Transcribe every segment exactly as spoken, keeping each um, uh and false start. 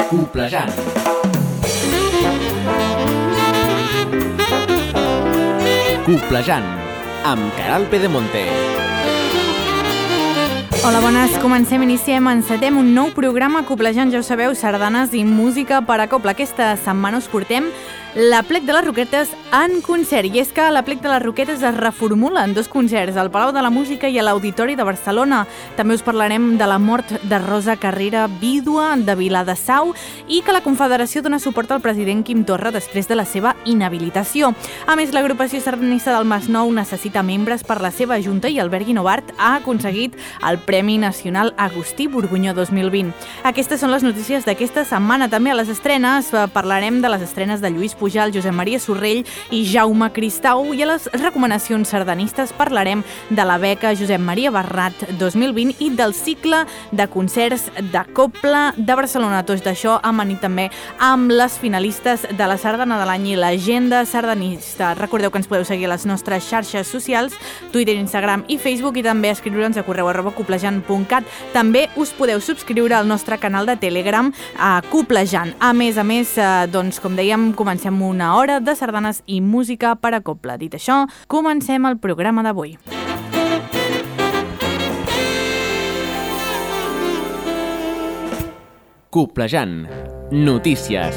Coplejant. Coplejant, amb Caral Pedemonte. Hola, bones. Comencem, iniciem, encetem un nou programa Coplejant, ja ho sabeu, sardanes i música per a Copla. Aquesta setmana us portem l'Aplec de les Roquetes en concert. I és que l'Aplec de les Roquetes es reformula en dos concerts, al Palau de la Música i a l'Auditori de Barcelona. També us parlarem de la mort de Rosa Carrera, vídua de Viladasau, i que la Confederació dona suport al president Quim Torra després de la seva inhabilitació. A més, l'agrupació sardanista del Masnou necessita membres per la seva junta i Albert Guinovart ha aconseguit el Premi Nacional Agustí Borgunyó dos mil vint. Aquestes són les notícies d'aquesta setmana. També a les estrenes parlarem de les estrenes de Lluís Pujal, Josep Maria Sorrell i Jaume Cristau, i a les recomanacions sardanistes parlarem de la beca Josep Maria Barrat dos mil vint i del cicle de concerts de Copla de Barcelona. Tot d'això amanit també amb les finalistes de la sardana de l'any i l'agenda sardanista. Recordeu que ens podeu seguir a les nostres xarxes socials, Twitter, Instagram i Facebook, i també escriure'ns a correu arroba coplejant punt cat. També us podeu subscriure al nostre canal de Telegram a Coplejant. A més a més, eh, doncs, com dèiem, comencem una hora de sardanes i música per a Copla. Dit això, comencem el programa d'avui. Coplejant. Notícies.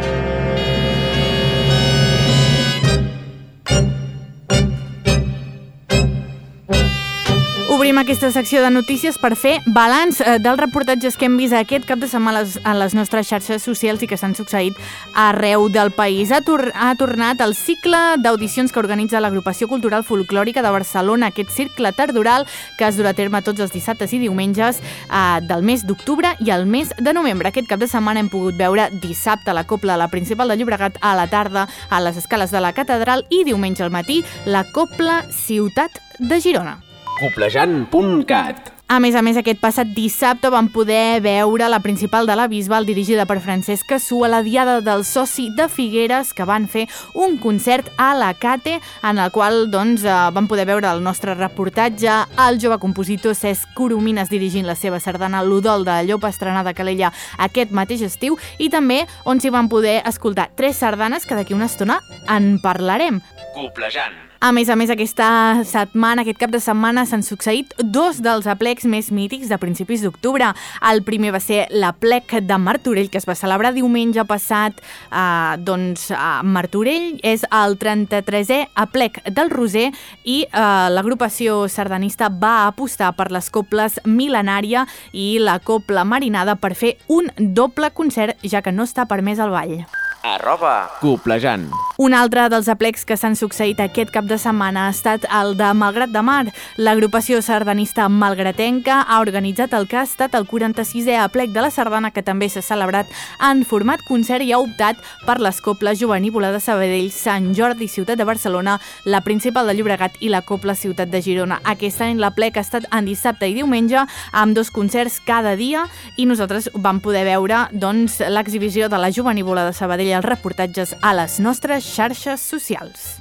Obrim aquesta secció de notícies per fer balanç dels reportatges que hem vist aquest cap de setmana a les nostres xarxes socials i que s'han succeït arreu del país. Ha, tor ha tornat el cicle d'audicions que organitza l'Agrupació Cultural Folclòrica de Barcelona, aquest cicle tardoral que es durà a terme tots els dissabtes i diumenges eh, del mes d'octubre i el mes de novembre. Aquest cap de setmana hem pogut veure dissabte la Copla a la Principal de Llobregat, a la tarda a les escales de la Catedral i diumenge al matí la Copla Ciutat de Girona. Coplejant punt cat. A més a més, aquest passat dissabte vam poder veure la Principal de la Bisbal, dirigida per Francesc Cassú, a la Diada del Soci de Figueres, que van fer un concert a la Cate, en el qual doncs, vam poder veure el nostre reportatge, el jove compositor Cesc Coromines dirigint la seva sardana L'Udol de Llopa, estrenada a Calella aquest mateix estiu, i també on s'hi van poder escoltar tres sardanes, que d'aquí una estona en parlarem. Coplejant. A més a més, aquesta setmana, aquest cap de setmana, s'han succeït dos dels aplecs més mítics de principis d'octubre. El primer va ser l'aplec de Martorell, que es va celebrar diumenge passat eh, doncs, a Martorell. És el trenta-tresè aplec del Roser i eh, l'agrupació sardanista va apostar per les coples Mil·lenària i la Copla Marinada per fer un doble concert, ja que no està permès el ball. Arroba Coplejant. Un altre dels aplecs que s'han succeït aquest cap de setmana ha estat el de Malgrat de Mar. L'agrupació sardanista malgratenca ha organitzat el que ha estat el quaranta-sisè aplec de la sardana, que també s'ha celebrat en format concert i ha optat per les coples Jovenívola de Sabadell, Sant Jordi, Ciutat de Barcelona, la Principal de Llobregat i la Copla Ciutat de Girona. Aquest any l'aplec ha estat en dissabte i diumenge amb dos concerts cada dia i nosaltres vam poder veure doncs, l'exhibició de la Jovenívola de Sabadell i els reportatges a les nostres xarxes socials.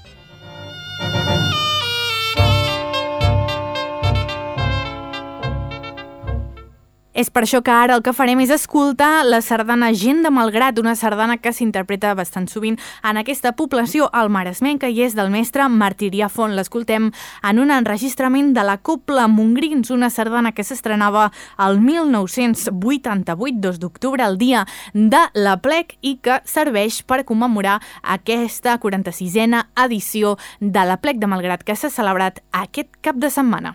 És per això que ara el que farem és escoltar la sardana Gent de Malgrat, una sardana que s'interpreta bastant sovint en aquesta població almaresmenca i és del mestre Martirià Font. L'escoltem en un enregistrament de la Copla Mongrins, una sardana que s'estrenava el mil nou-cents vuitanta-vuit, dos d'octubre, el dia de l'aplec, i que serveix per commemorar aquesta quaranta-sisena edició de l'aplec de Malgrat que s'ha celebrat aquest cap de setmana.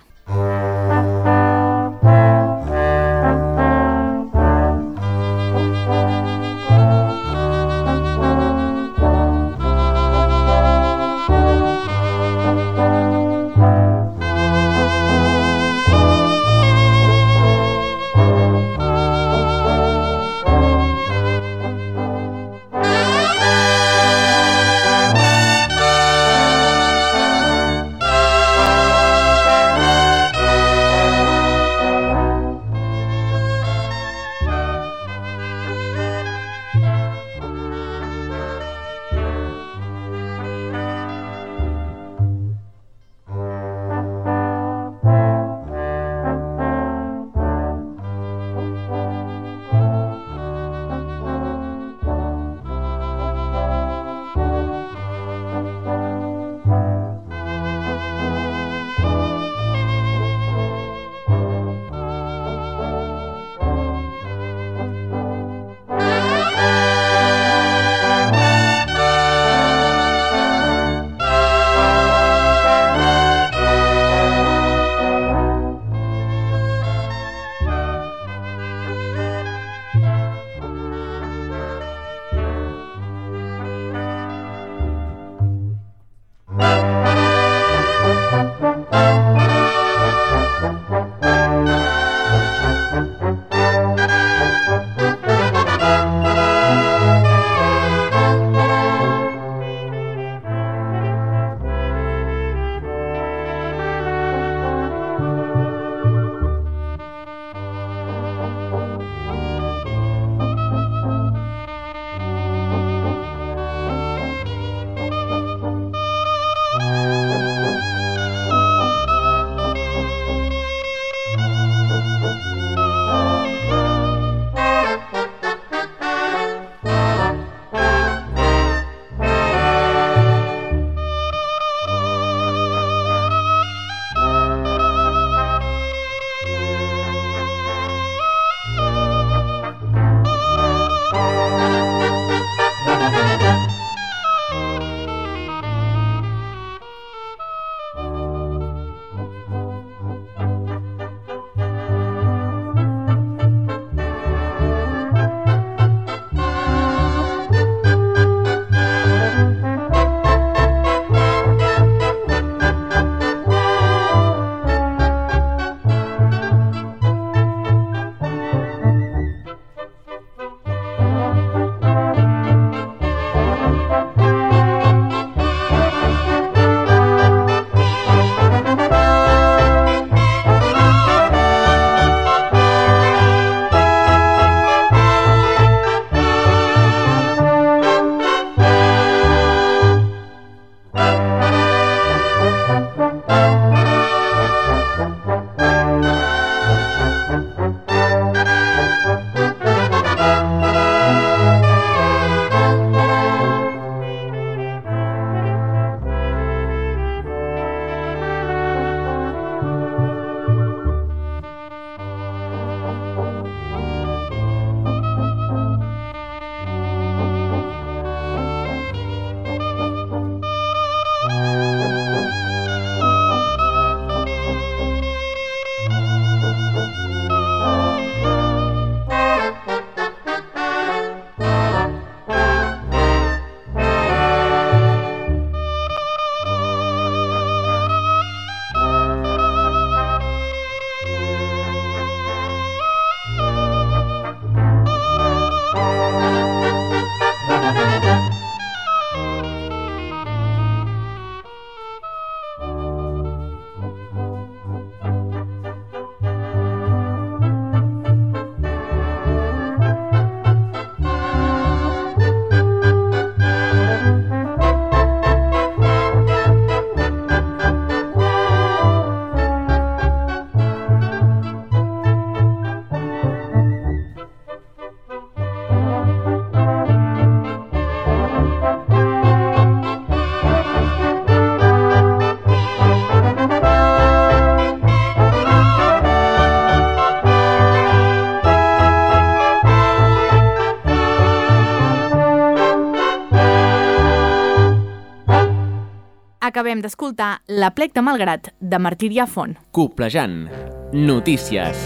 acabem d'escoltar L'Aplec de Malgrat, de Martirià Font. Coplejant. Notícies.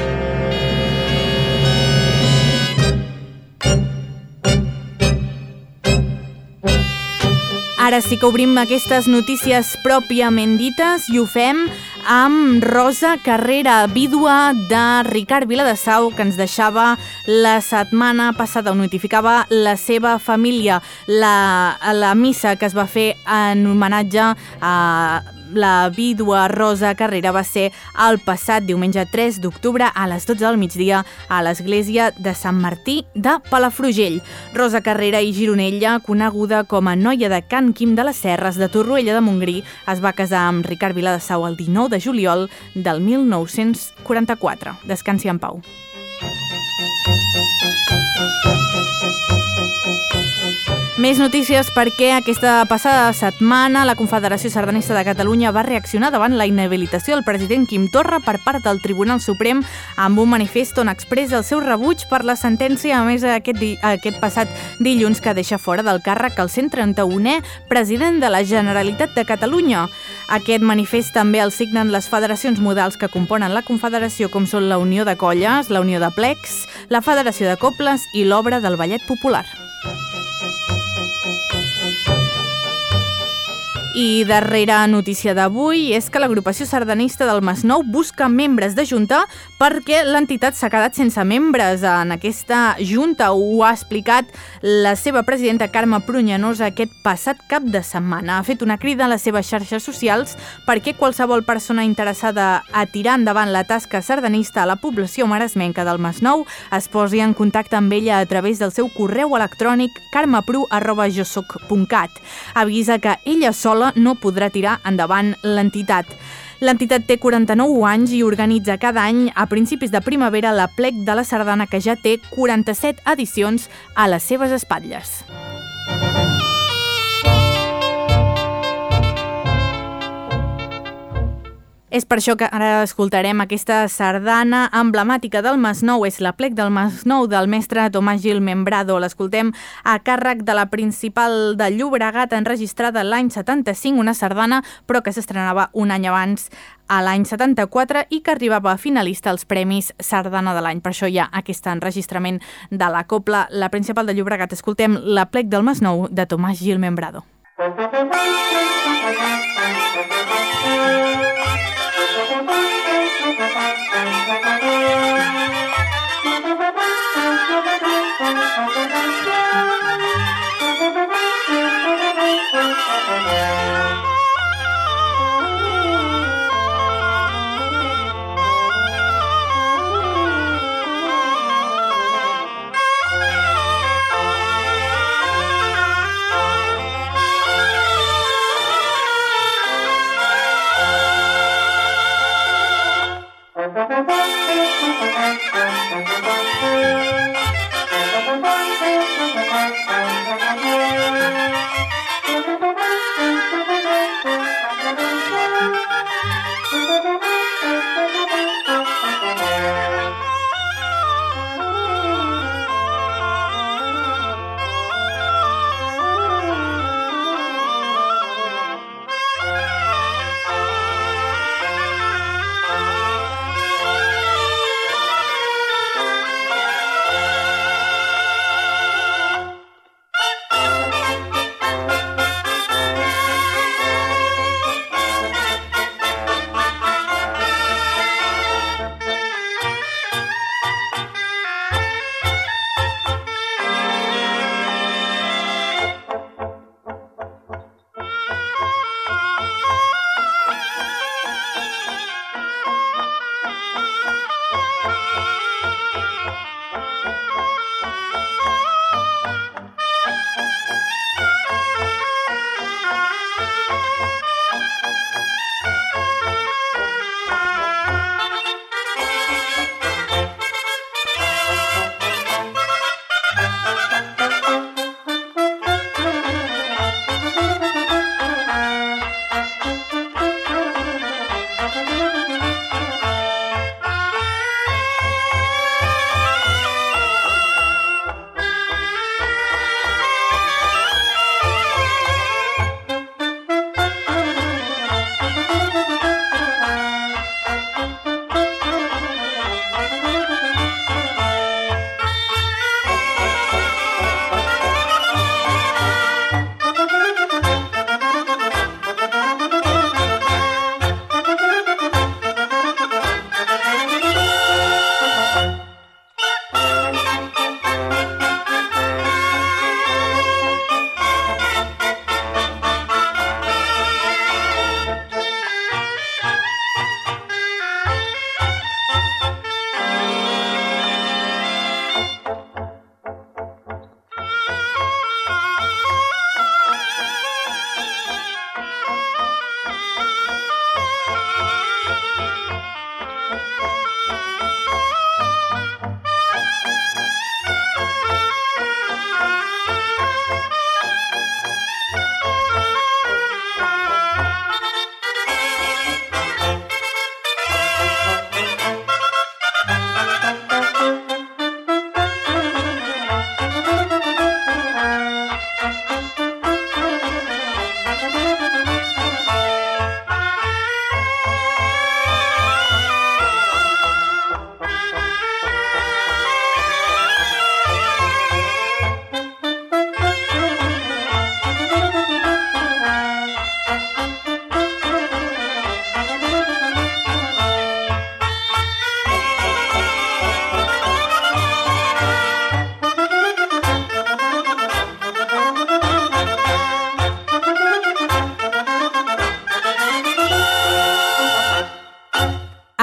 Ara sí que obrim aquestes notícies pròpiament dites i ho fem amb Rosa Carrera, vídua de Ricard Viladesau, que ens deixava la setmana passada, ho notificava la seva família. La, la missa que es va fer en homenatge a la vídua Rosa Carrera va ser el passat diumenge tres d'octubre a les dotze del migdia a l'església de Sant Martí de Palafrugell. Rosa Carrera i Gironella, coneguda com a noia de Can Quim de les Serres de Torroella de Montgrí, es va casar amb Ricard Viladesau el dinou de juliol del mil nou-cents quaranta-quatre. Descansi en pau. Més notícies perquè aquesta passada setmana la Confederació Sardanista de Catalunya va reaccionar davant la inhabilitació del president Quim Torra per part del Tribunal Suprem amb un manifest on expressa el seu rebuig per la sentència, a més aquest, di aquest passat dilluns, que deixa fora del càrrec el cent trenta-unè president de la Generalitat de Catalunya. Aquest manifest també el signen les federacions modals que componen la Confederació, com són la Unió de Colles, la Unió de Plecs, la Federació de Cobles i l'Obra del Ballet Popular. I darrera notícia d'avui és que l'agrupació sardanista del Masnou busca membres de junta perquè l'entitat s'ha quedat sense membres. En aquesta junta ho ha explicat la seva presidenta Carme Pruñanosa aquest passat cap de setmana. Ha fet una crida a les seves xarxes socials perquè qualsevol persona interessada a tirar endavant la tasca sardanista a la població maresmenca del Masnou es posi en contacte amb ella a través del seu correu electrònic carmepru arroba josoc punt cat. Avisa que ella sola no podrà tirar endavant l'entitat. L'entitat té quaranta-nou anys i organitza cada any, a principis de primavera, l'Aplec de la Sardana, que ja té quaranta-set edicions a les seves espatlles. És per això que ara escoltarem aquesta sardana emblemàtica del Masnou. És l'Aplec del Masnou del mestre Tomàs Gil Membrado. L'escoltem a càrrec de la Principal de Llobregat, enregistrada l'any setanta-cinc, una sardana però que s'estrenava un any abans, a l'any setanta-quatre, i que arribava a finalista als Premis Sardana de l'any. Per això hi ha aquest enregistrament de la cobla La Principal de Llobregat. Escoltem l'Aplec del Masnou de Tomàs Gil Membrado.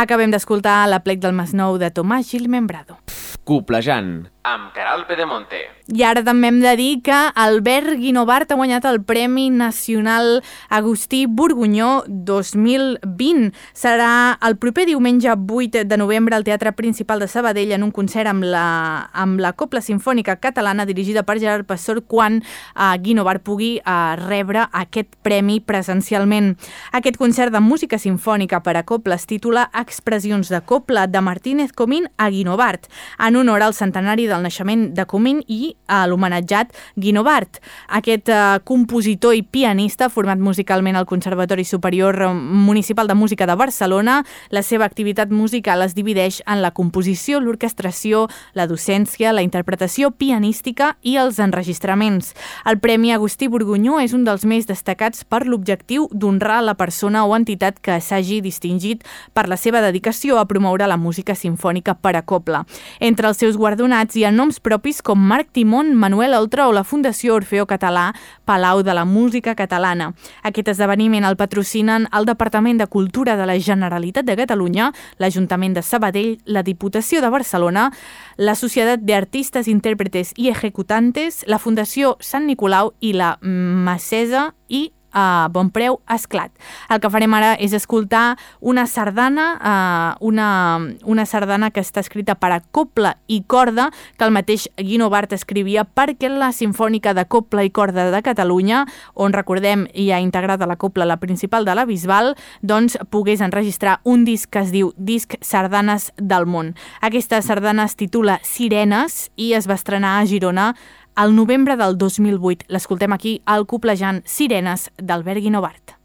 Acabem d'escoltar l'Aplec del Masnou de Tomàs Gil Membrado. Coplejant, amb Queralt Pedemonte. I ara també hem de dir que Albert Guinovart ha guanyat el Premi Nacional Agustí Borgunyó dos mil vint. Serà el proper diumenge vuit de novembre al Teatre Principal de Sabadell en un concert amb la, amb la Cobla Simfònica Catalana dirigida per Gerard Pastor quan eh, Guinovart pugui eh, rebre aquest premi presencialment. Aquest concert de música simfònica per a cobla es titula Expressions de Cobla de Martínez Comín a Guinovart, en honor al centenari del naixement de Comín i a l'homenatjat Guinovart. Aquest eh, compositor i pianista, format musicalment al Conservatori Superior Municipal de Música de Barcelona, la seva activitat musical es divideix en la composició, l'orquestració, la docència, la interpretació pianística i els enregistraments. El Premi Agustí Borgunyó és un dels més destacats per l'objectiu d'honrar la persona o entitat que s'hagi distingit per la seva dedicació a promoure la música simfònica per a cobla. Entre els seus guardonats hi ha noms propis com Marc Timón, Manuel Oltra o la Fundació Orfeó Català, Palau de la Música Catalana. Aquest esdeveniment el patrocinen el Departament de Cultura de la Generalitat de Catalunya, l'Ajuntament de Sabadell, la Diputació de Barcelona, la Societat de Artistes, Intèrpretes i Ejecutantes, la Fundació Sant Nicolau i la Macesa i a Bon Preu Esclat. El que farem ara és escoltar una sardana, uh, una, una sardana que està escrita per a cobla i corda, que el mateix Guinovart escrivia perquè la Simfònica de Cobla i Corda de Catalunya, on recordem hi ha integrada la cobla la principal de la Bisbal, doncs pogués enregistrar un disc que es diu Disc Sardanes del Món. Aquesta sardana es titula Sirenes i es va estrenar a Girona al novembre del dos mil vuit. L'escoltem aquí al Coplejant Sirenes d'Albert Guinovart.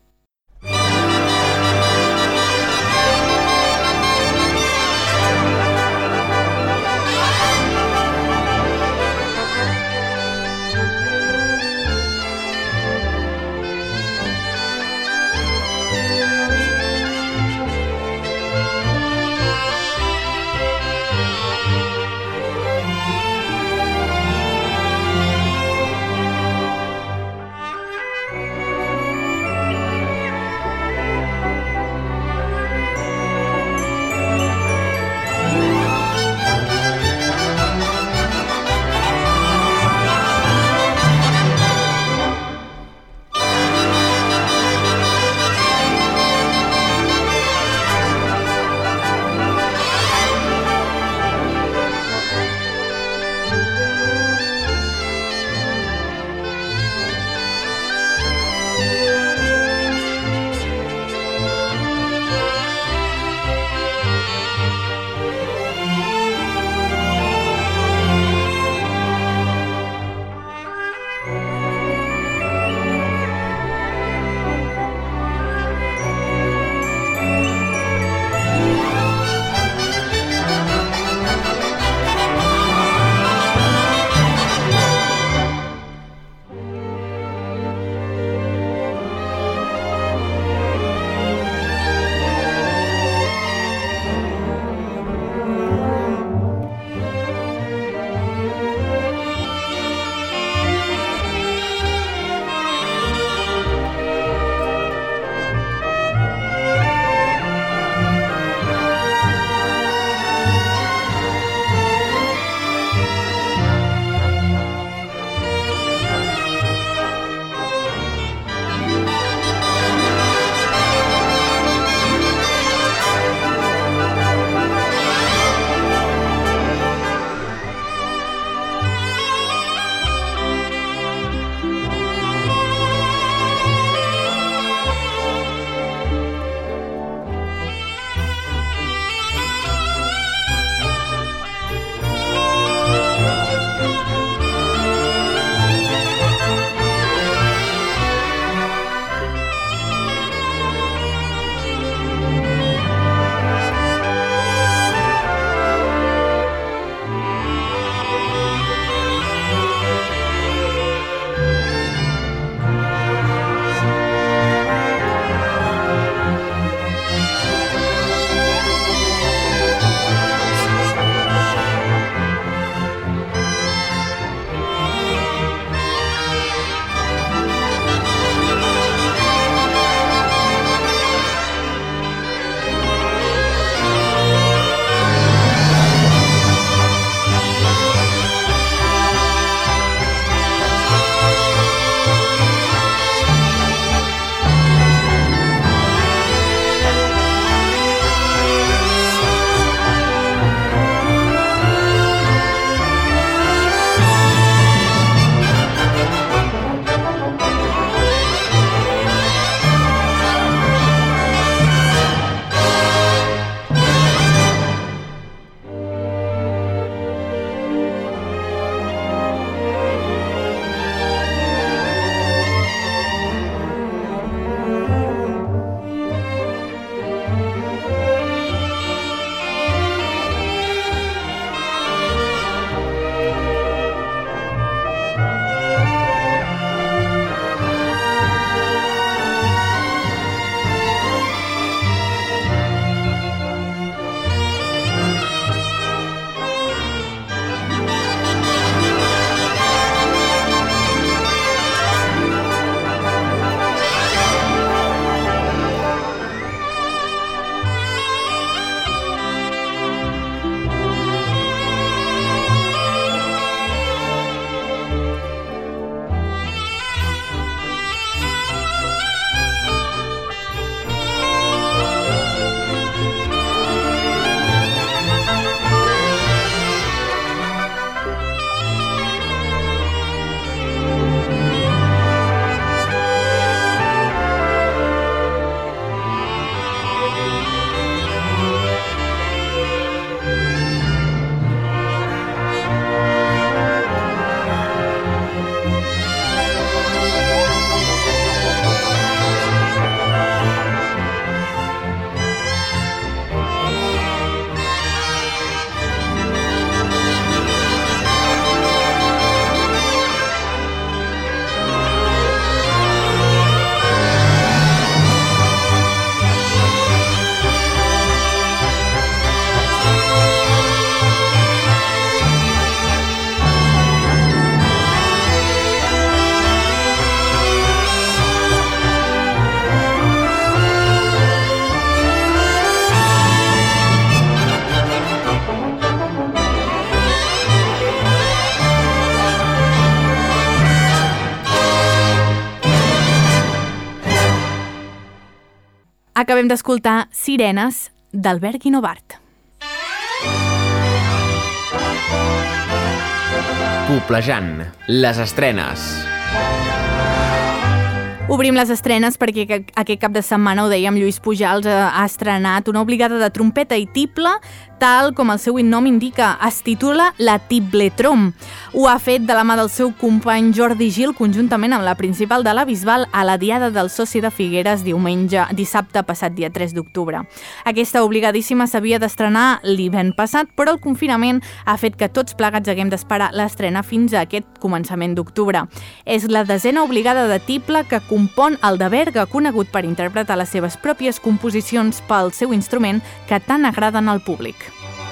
Acabem d'escoltar Sirenes d'Albert Guinovart. Coplejant, les estrenes. Obrim les estrenes perquè aquest cap de setmana, ho dèiem, Lluís Pujals ha estrenat una obligada de trompeta i tible, tal com el seu nom indica, es titula La Tibletrom. Ho ha fet de la mà del seu company Jordi Gil, conjuntament amb la principal de la Bisbal, a la Diada del Soci de Figueres, diumenge, dissabte passat dia tres d'octubre. Aquesta obligadíssima s'havia d'estrenar l'hivern passat, però el confinament ha fet que tots plegats haguem d'esperar l'estrena fins a aquest començament d'octubre. És la desena obligada de tible que compon el de Berga, conegut per interpretar les seves pròpies composicions pel seu instrument que tant agraden al públic.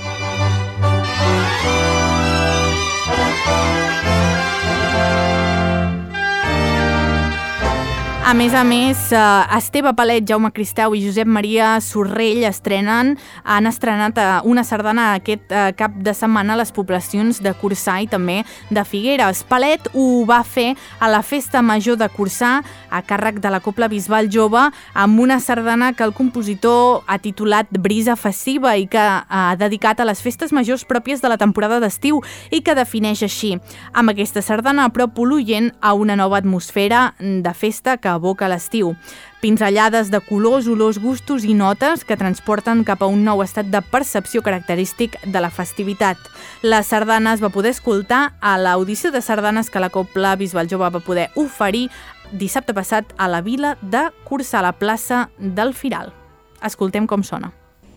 A més a més, Esteve Palet, Jaume Cristau i Josep Maria Sorrell estrenen, han estrenat una sardana aquest cap de setmana a les poblacions de Corçà i també de Figueres. Palet ho va fer a la Festa Major de Corçà, a càrrec de la Cobla Bisbal Jove, amb una sardana que el compositor ha titulat Brisa Festiva i que ha dedicat a les festes majors pròpies de la temporada d'estiu i que defineix així. Amb aquesta sardana apropo l'oient a una nova atmosfera de festa que aboca l'estiu. Pinzellades de colors, olors, gustos i notes que transporten cap a un nou estat de percepció característic de la festivitat. La sardana es va poder escoltar a l'audició de sardanes que la Cobla Bisbal Jove va poder oferir dissabte passat a la vila de Corçà, a la plaça del Firal. Escoltem com sona.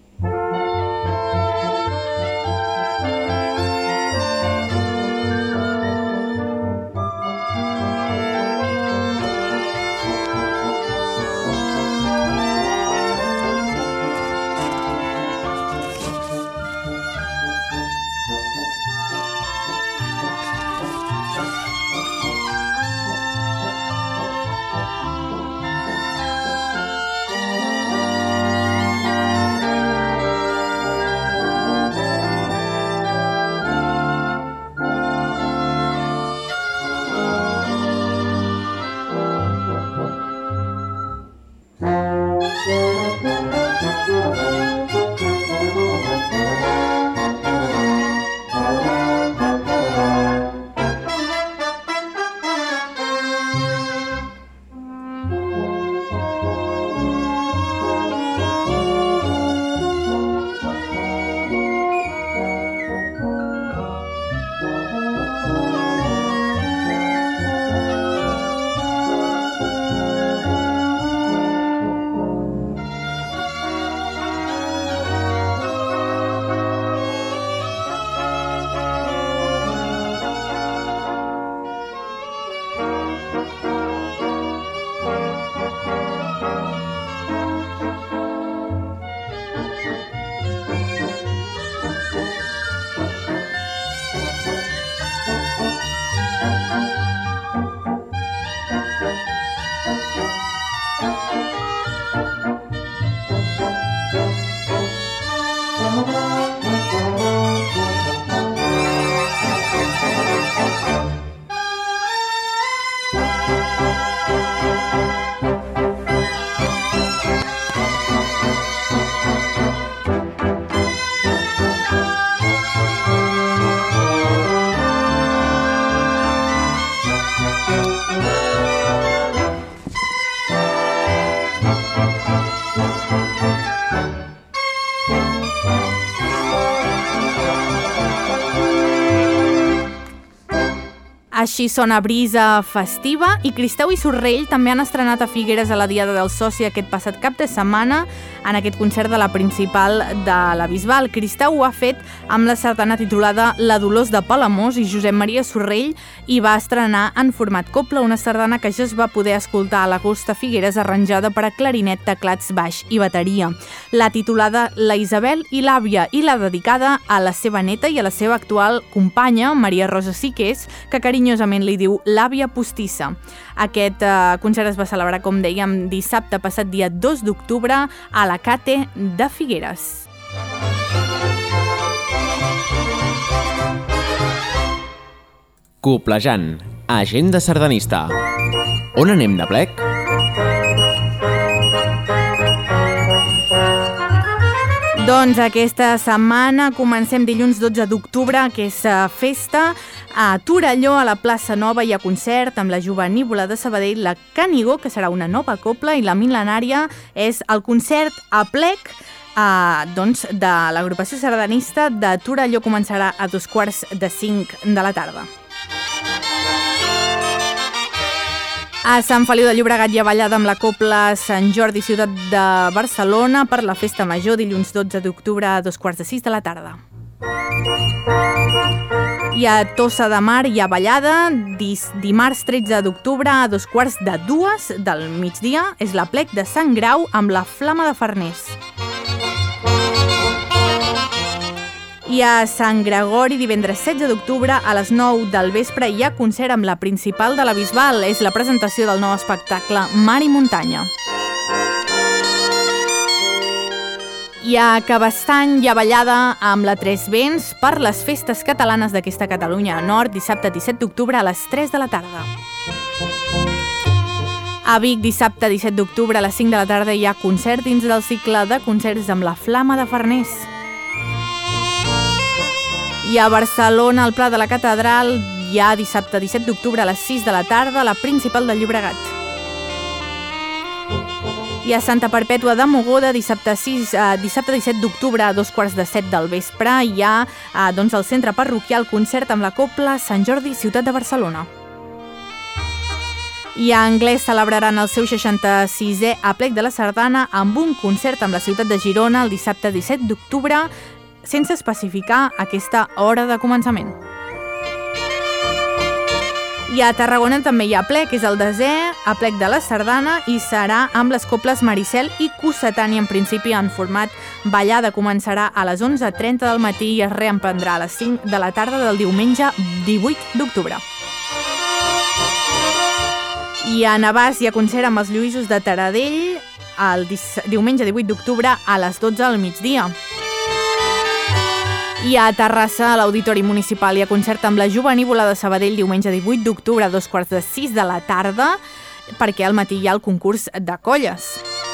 Així sona Brisa Festiva, i Cristau i Sorrell també han estrenat a Figueres a la Diada del Soci aquest passat cap de setmana en aquest concert de la principal de la Bisbal. Cristau ho ha fet amb la sardana titulada La Dolors de Palamós i Josep Maria Sorrell hi va estrenar en format cobla, una sardana que ja es va poder escoltar a l'agost a Figueres, arranjada per a clarinet, teclats, baix i bateria. La titulada La Isabel i l'àvia, i la dedicada a la seva neta i a la seva actual companya, Maria Rosa Siqués, que carinyosament li diu l'àvia postissa. Aquest eh, concert es va celebrar, com dèiem, dissabte passat dia dos d'octubre a la Cate de Figueres. Coplejant, agenda sardanista. On anem de plec? Doncs aquesta setmana comencem dilluns dotze d'octubre, que és festa a Torelló, a la plaça Nova. Hi ha concert amb la Jovenívola de Sabadell, la Canigó, que serà una nova cobla, i la Mil·lenària és el concert a plec eh, doncs, de l'agrupació sardanista de Torelló. Començarà a dos quarts de cinc de la tarda. A Sant Feliu de Llobregat hi ha ballada amb la cobla Sant Jordi, ciutat de Barcelona, per la festa major, dilluns dotze d'octubre a dos quarts de sis de la tarda. I a Tossa de Mar hi ha ballada dimarts tretze d'octubre a dos quarts de dues del migdia. És la plec de Sant Grau amb la Flama de Farners. I a Sant Gregori, divendres setze d'octubre, a les nou del vespre, hi ha concert amb la Principal de la Bisbal. És la presentació del nou espectacle Mar i Muntanya. I a Cabestany hi ha ballada amb la Tres Vents per les festes catalanes d'aquesta Catalunya Nord, dissabte disset d'octubre a les tres de la tarda. A Vic, dissabte disset d'octubre a les cinc de la tarda, hi ha concert dins del cicle de concerts amb la Flama de Farners. I a Barcelona, al Pla de la Catedral, hi ha dissabte disset d'octubre a les sis de la tarda, la Principal de Llobregat. I a Santa Perpètua de Mogoda, dissabte, sis, eh, dissabte disset d'octubre a dos quarts de set del vespre, hi ha eh, doncs, el centre parroquial concert amb la cobla Sant Jordi, ciutat de Barcelona. I a Anglès celebraran el seu seixanta-sisè aplec de la sardana amb un concert amb la ciutat de Girona el dissabte disset d'octubre, sense especificar aquesta hora de començament. I a Tarragona també hi ha plec, és el desè aplec de la sardana i serà amb les cobles Maricel i Cossetani, en principi en format ballada. Començarà a les onze trenta del matí i es reemprendrà a les cinc de la tarda del diumenge divuit d'octubre. I a Navàs hi ha concert amb els Lluïsos de Taradell el diumenge divuit d'octubre a les dotze del migdia. I a Terrassa, a l'Auditori Municipal, hi ha concert amb la Jovenívola de Sabadell diumenge divuit d'octubre a dos quarts de sis de la tarda, perquè al matí hi ha el concurs de colles.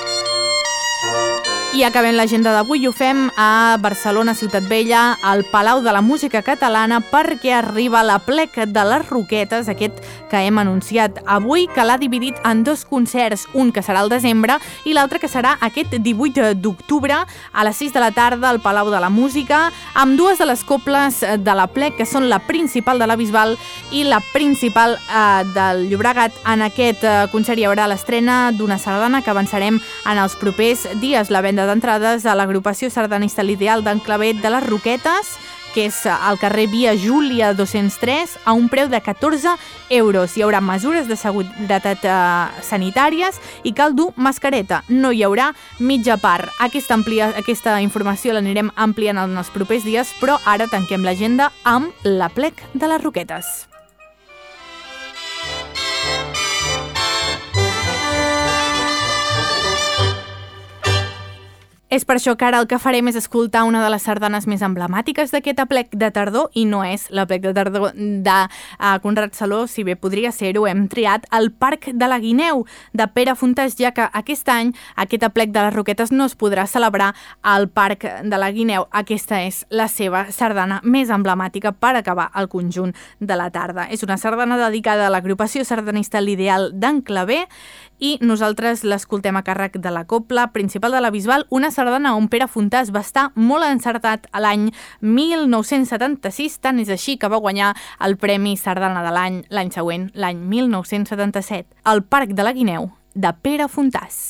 I acabem l'agenda d'avui i ho fem a Barcelona, Ciutat Vella, al Palau de la Música Catalana, perquè arriba la plec de les Roquetes, aquest que hem anunciat avui, que l'ha dividit en dos concerts, un que serà al desembre i l'altre que serà aquest divuit d'octubre a les sis de la tarda al Palau de la Música, amb dues de les cobles de la plec, que són la Principal de la Bisbal i la Principal eh, del Llobregat. En aquest eh, concert hi haurà l'estrena d'una sardana que avançarem en els propers dies, la venda d'entrades a l'agrupació sardanista L'Ideal d'en Clavet de les Roquetes, que és al carrer Via Júlia dos-cents tres, a un preu de catorze euros. Hi haurà mesures de seguretat eh, sanitàries i cal dur mascareta. No hi haurà mitja part. Aquesta, amplia, aquesta informació l'anirem ampliant en els propers dies, però ara tanquem l'agenda amb la plec de les Roquetes. És per això que ara el que farem és escoltar una de les sardanes més emblemàtiques d'aquest aplec de tardor, i no és l'aplec de tardor de uh, Conrad Saló, si bé podria ser-ho. Hem triat el Parc de la Guineu de Pere Fontàs, ja que aquest any aquest aplec de les Roquetes no es podrà celebrar al Parc de la Guineu. Aquesta és la seva sardana més emblemàtica per acabar el conjunt de la tarda. És una sardana dedicada a l'agrupació sardanista L'Ideal d'en Claver i nosaltres l'escoltem a càrrec de la cobla Principal de la Bisbal, una sardana on Pere Fontàs va estar molt encertat a l'any mil nou-cents setanta-sis, tant és així que va guanyar el Premi Sardana de l'any l'any següent, l'any mil nou-cents setanta-set. El Parc de la Guineu, de Pere Fontàs.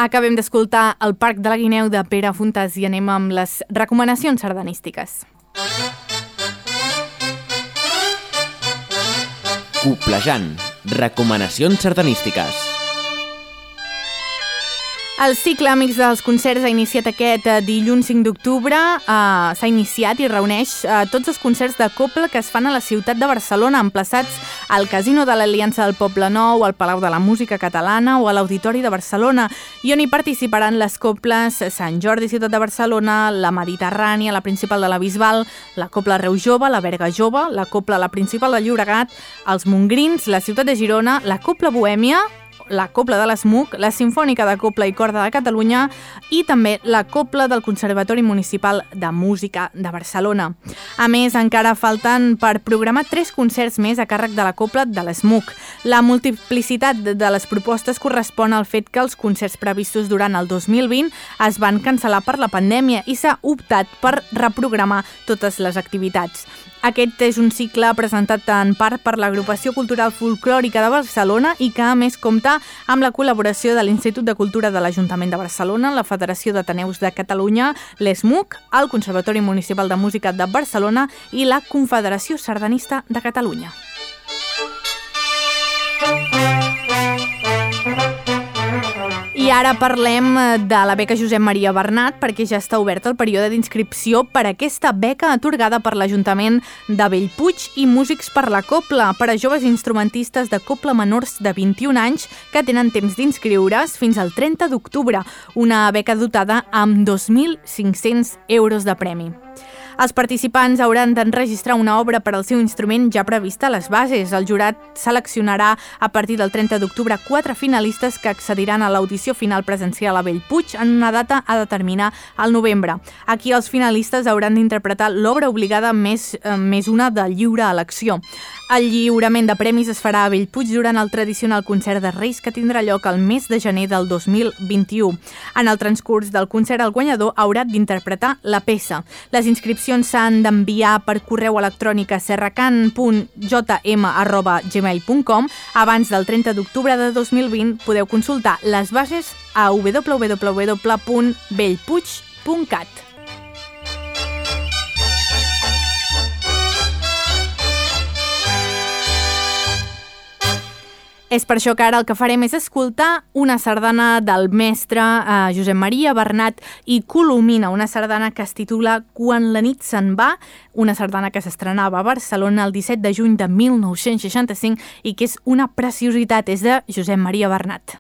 Acabem d'escoltar El Parc de la Guineu de Pere Fontàs i anem amb les recomanacions sardanístiques. Coplejant. Recomanacions sardanístiques. El cicle Amics dels Concerts ha iniciat aquest dilluns cinc d'octubre, eh, s'ha iniciat i reuneix eh, tots els concerts de cobla que es fan a la ciutat de Barcelona, emplaçats al Casino de l'Aliança del Poble Nou, al Palau de la Música Catalana o a l'Auditori de Barcelona, i on hi participaran les coples Sant Jordi, Ciutat de Barcelona, la Mediterrània, la Principal de la Bisbal, la Copla Reus Jove, la Berga Jove, la Copla la Principal de Llobregat, els Montgrins, la Ciutat de Girona, la Copla Bohèmia, la Copla de l'Esmuc, la Simfònica de Copla i Corda de Catalunya i també la Copla del Conservatori Municipal de Música de Barcelona. A més, encara falten per programar tres concerts més a càrrec de la Copla de l'Esmuc. La multiplicitat de les propostes correspon al fet que els concerts previstos durant el dos mil vint es van cancel·lar per la pandèmia i s'ha optat per reprogramar totes les activitats. Aquest és un cicle presentat en part per l'Agrupació Cultural Folclòrica de Barcelona i que a més compta amb la col·laboració de l'Institut de Cultura de l'Ajuntament de Barcelona, la Federació d'Ateneus de Catalunya, l'ESMUC, el Conservatori Municipal de Música de Barcelona i la Confederació Sardanista de Catalunya. I ara parlem de la beca Josep Maria Bernat, perquè ja està obert el període d'inscripció per a aquesta beca atorgada per l'Ajuntament de Bellpuig i Músics per la Copla, per a joves instrumentistes de copla menors de vint-i-un anys que tenen temps d'inscriure's fins al trenta d'octubre, una beca dotada amb dos mil cinc-cents euros de premi. Els participants hauran d'enregistrar una obra per al seu instrument ja prevista a les bases. El jurat seleccionarà a partir del trenta d'octubre quatre finalistes que accediran a l'audició final presencial a Bellpuig en una data a determinar al novembre. Aquí els finalistes hauran d'interpretar l'obra obligada més, eh, més una de lliure elecció. El lliurament de premis es farà a Bellpuig durant el tradicional concert de Reis que tindrà lloc el mes de gener del dos mil vint-i-u. En el transcurs del concert, el guanyador haurà d'interpretar la peça. Les inscripcions s'han d'enviar per correu electrònic a serracan punt j m arroba gmail punt com. Abans del trenta d'octubre de dos mil vint podeu consultar les bases a w w w punt bellpuig punt cat. És per això que ara el que farem és escoltar una sardana del mestre eh, Josep Maria Bernat i Colomina, una sardana que es titula Quan la nit se'n va, una sardana que s'estrenava a Barcelona el disset de juny de mil nou-cents seixanta-cinc i que és una preciositat, és de Josep Maria Bernat.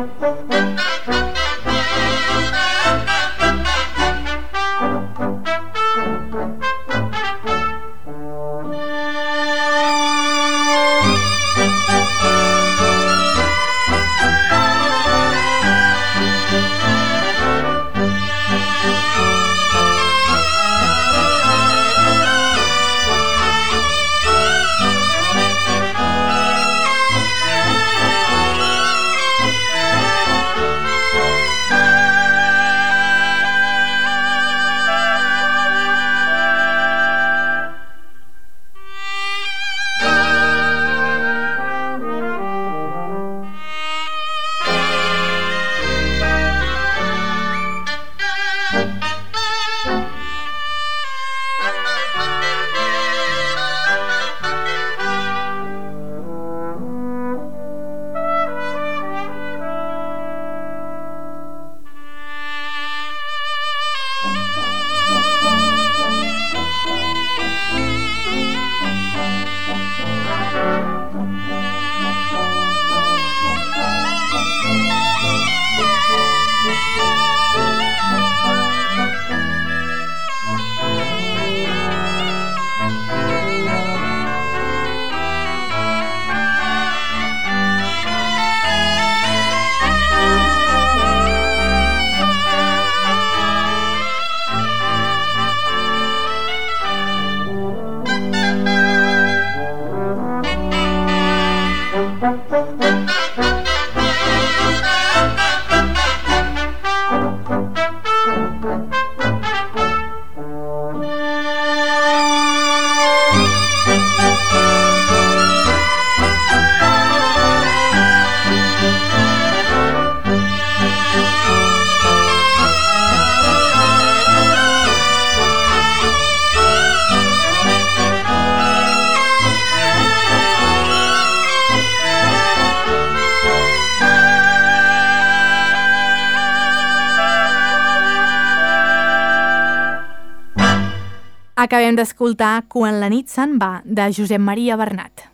Acabem d'escoltar Quan la nit se'n va, de Josep Maria Bernat.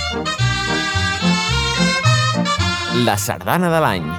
La sardana de l'any.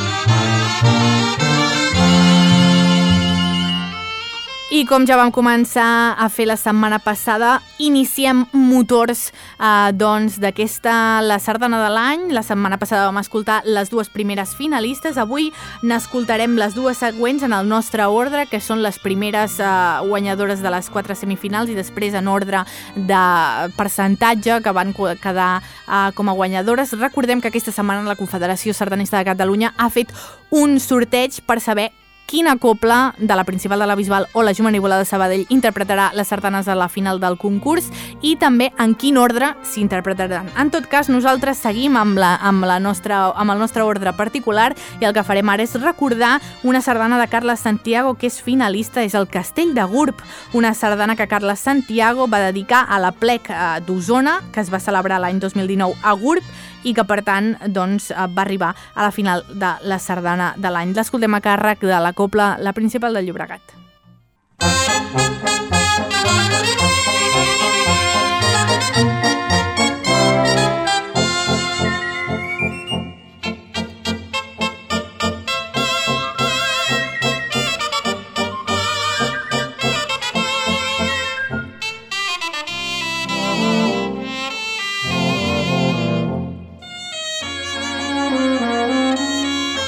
I com ja vam començar a fer la setmana passada, iniciem motors eh, doncs d'aquesta la sardana de l'any. La setmana passada vam escoltar les dues primeres finalistes. Avui n'escoltarem les dues següents en el nostre ordre, que són les primeres eh, guanyadores de les quatre semifinals i després en ordre de percentatge que van quedar eh, com a guanyadores. Recordem que aquesta setmana la Confederació Sardanista de Catalunya ha fet un sorteig per saber quina copla de la Principal de la Bisbal o la Jovenívola de Sabadell interpretarà les sardanes a la final del concurs i també en quin ordre s'interpretaran. En tot cas, nosaltres seguim amb, la, amb, la nostra, amb el nostre ordre particular i el que farem ara és recordar una sardana de Carles Santiago que és finalista, és el Castell de Gurb, una sardana que Carles Santiago va dedicar a la plec d'Osona, que es va celebrar l'any dos mil dinou a Gurb, i que, per tant, doncs, va arribar a la final de la sardana de l'any. L'escoltem a càrrec de la copla La Principal del Llobregat.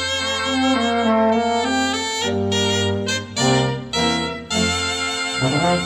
Thank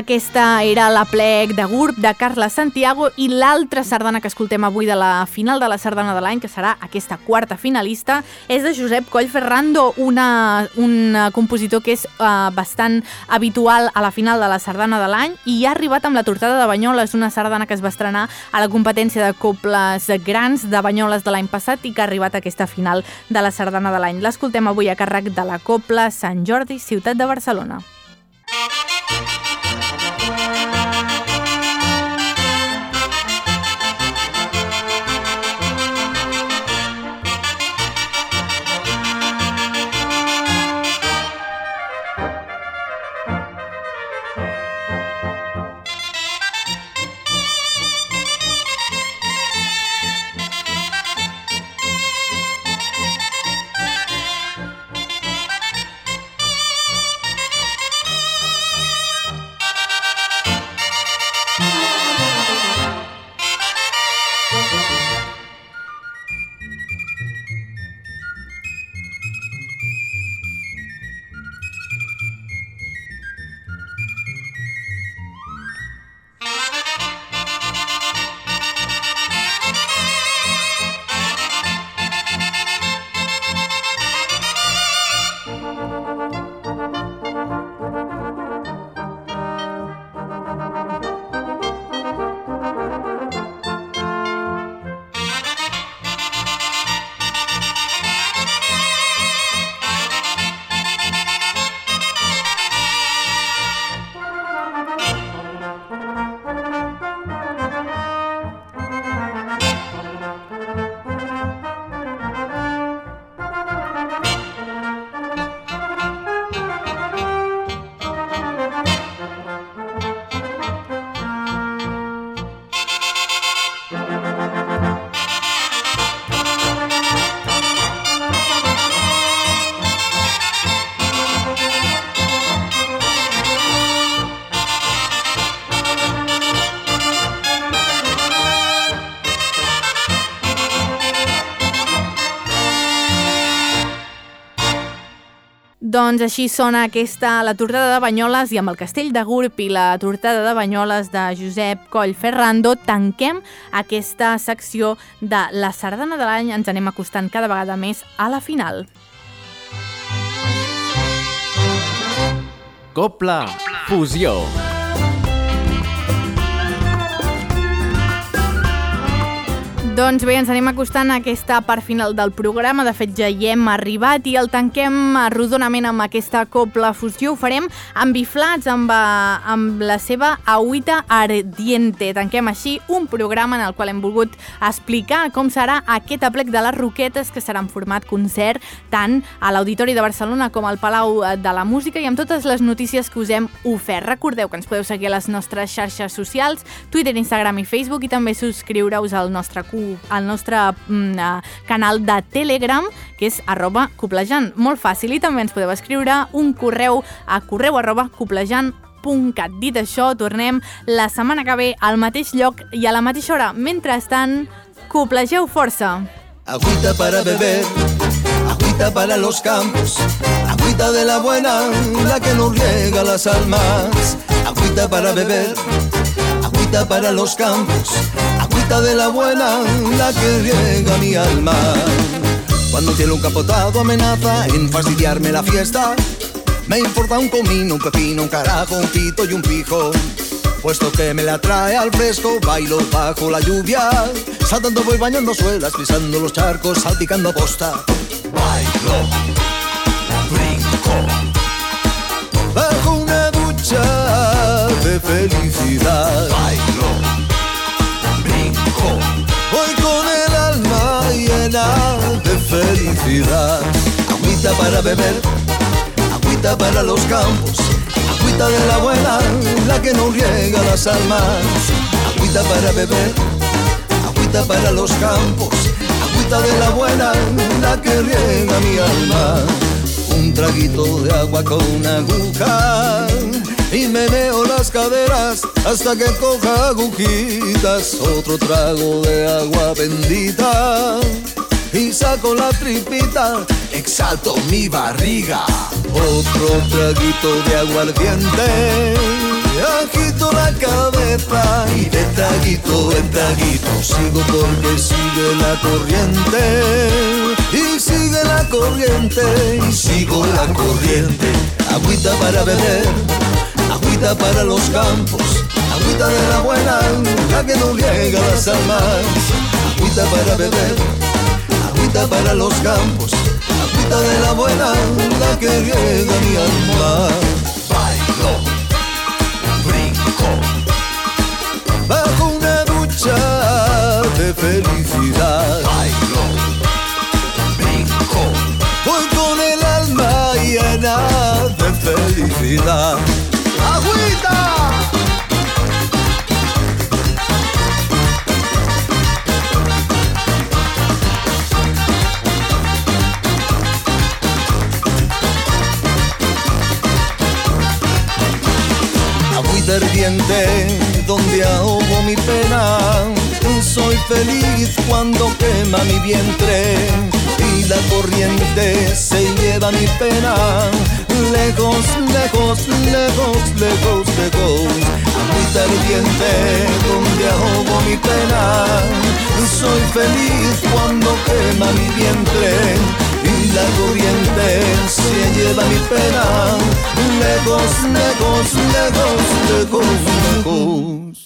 Aquesta era l'Aplec de Gurb de Carles Santiago i l'altra sardana que escoltem avui de la final de la sardana de l'any, que serà aquesta quarta finalista, és de Josep Coll Ferrando, una, un compositor que és uh, bastant habitual a la final de la sardana de l'any i ha arribat amb la Tortada de Banyoles, una sardana que es va estrenar a la competència de coples grans de Banyoles de l'any passat i que ha arribat a aquesta final de la sardana de l'any. L'escoltem avui a càrrec de la Copla Sant Jordi, ciutat de Barcelona. Doncs així sona aquesta, la Tortada de Banyoles, i amb el Castell de Gurb i la Tortada de Banyoles de Josep Coll Ferrando tanquem aquesta secció de la sardana de l'any. Ens anem acostant cada vegada més a la final. Copla Fusió. Doncs bé, ens anem acostant a aquesta part final del programa. De fet, ja hi hem arribat i el tanquem rodonament amb aquesta Copla Fusió. Ho farem amb biflats, amb, amb la seva Agüita Ardiente. Tanquem així un programa en el qual hem volgut explicar com serà aquest aplec de les Roquetes, que serà en format concert tant a l'Auditori de Barcelona com al Palau de la Música, i amb totes les notícies que us hem ofert. Recordeu que ens podeu seguir a les nostres xarxes socials, Twitter, Instagram i Facebook, i també subscriure-us al nostre al nostre mm, canal de Telegram, que és arroba coplejant. Molt fàcil, i també ens podeu escriure un correu a correu arroba coplejant punt cat. Dit això, tornem la setmana que ve al mateix lloc i a la mateixa hora. Mentrestant, coplegeu força. Agüita para beber, agüita para los campos, agüita de la buena, la que nos riega las almas. Agüita para beber, agüita para los campos, agüita de la buena, la que riega mi alma. Cuando un cielo encapotado amenaza en fastidiarme la fiesta, me importa un comino, un pepino, un carajo, un pito y un pijo. Puesto que me la trae al fresco, bailo bajo la lluvia, saltando voy bañando suelas, pisando los charcos, salpicando posta. Bailo, brinco, bajo una ducha de felicidad. Bailo, brinco, voy con el alma llena de felicidad. Agüita para beber, agüita para los campos, agüita de la buena, la que nos riega las almas. Agüita para beber, agüita para los campos, agüita de la buena, la que riega mi alma. Un traguito de agua con una aguja y meneo las caderas hasta que coja agujitas. Otro trago de agua bendita y saco la tripita, exalto mi barriga. Otro traguito de agua ardiente agito la cabeza y de traguito en traguito sigo porque sigue la corriente y sigue la corriente y sigo la corriente. Agüita para beber, agüita para los campos, agüita de la buena, la que no riega las almas. Agüita para beber, agüita para los campos, agüita de la buena, la que riega mi alma. Bailo, brinco, bajo una ducha de felicidad. Bailo, brinco, voy con el alma llena de felicidad. ¡Agüita! Agüita ardiente donde ahogo mi pena, soy feliz cuando quema mi vientre y la corriente se lleva mi pena lejos, lejos, lejos, lejos, lejos. Agüita ardiente donde ahogo mi pena, soy feliz cuando quema mi vientre y la corriente se lleva mi pena lejos, lejos, lejos, lejos, lejos.